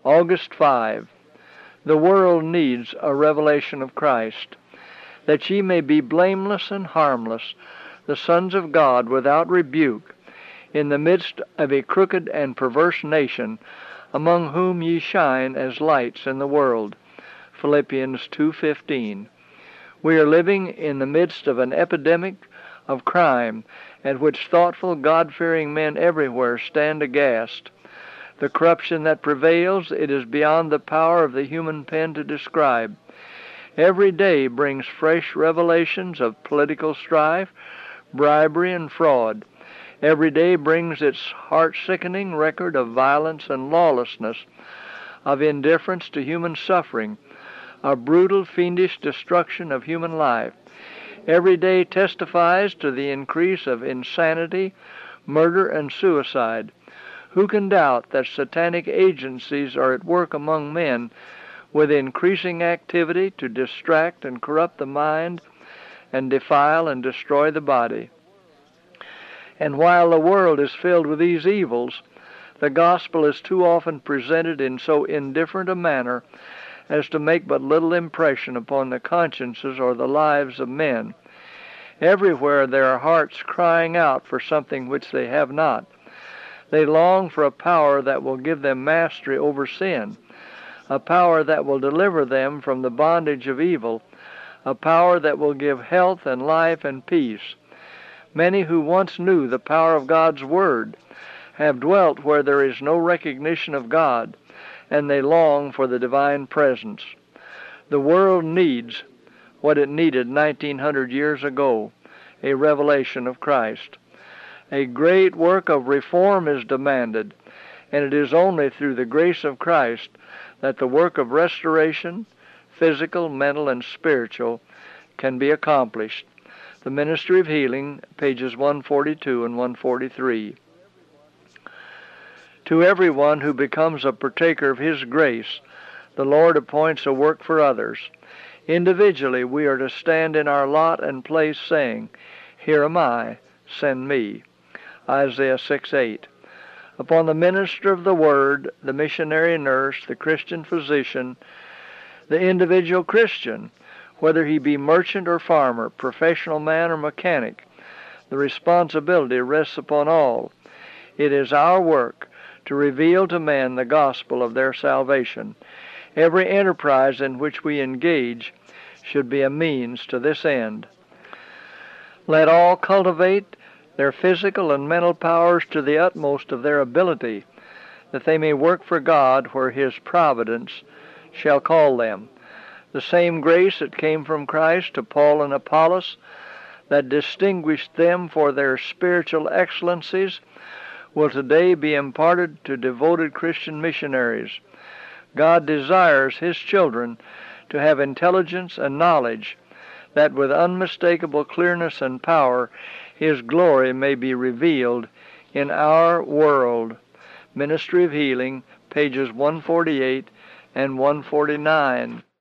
August 5. The world needs a revelation of Christ, that ye may be blameless and harmless, the sons of God without rebuke, in the midst of a crooked and perverse nation, among whom ye shine as lights in the world. Philippians 2:15. We are living in the midst of an epidemic of crime, at which thoughtful, God-fearing men everywhere stand aghast. The corruption that prevails, it is beyond the power of the human pen to describe. Every day brings fresh revelations of political strife, bribery, and fraud. Every day brings its heart-sickening record of violence and lawlessness, of indifference to human suffering, of brutal, fiendish destruction of human life. Every day testifies to the increase of insanity, murder, and suicide. Who can doubt that satanic agencies are at work among men with increasing activity to distract and corrupt the mind and defile and destroy the body? And while the world is filled with these evils, the gospel is too often presented in so indifferent a manner as to make but little impression upon the consciences or the lives of men. Everywhere there are hearts crying out for something which they have not. They long for a power that will give them mastery over sin, a power that will deliver them from the bondage of evil, a power that will give health and life and peace. Many who once knew the power of God's Word have dwelt where there is no recognition of God, and they long for the divine presence. The world needs what it needed 1900 years ago, a revelation of Christ. A great work of reform is demanded, and it is only through the grace of Christ that the work of restoration, physical, mental, and spiritual, can be accomplished. The Ministry of Healing, pages 142 and 143. To everyone who becomes a partaker of His grace, the Lord appoints a work for others. Individually, we are to stand in our lot and place, saying, "Here am I, send me." Isaiah 6:8. Upon the minister of the Word, the missionary nurse, the Christian physician, the individual Christian, whether he be merchant or farmer, professional man or mechanic, the responsibility rests upon all. It is our work to reveal to men the gospel of their salvation. Every enterprise in which we engage should be a means to this end. Let all cultivate their physical and mental powers to the utmost of their ability, that they may work for God where His providence shall call them. The same grace that came from Christ to Paul and Apollos, that distinguished them for their spiritual excellencies, will today be imparted to devoted Christian missionaries. God desires His children to have intelligence and knowledge, that with unmistakable clearness and power His glory may be revealed in our world. Ministry of Healing, pages 148 and 149.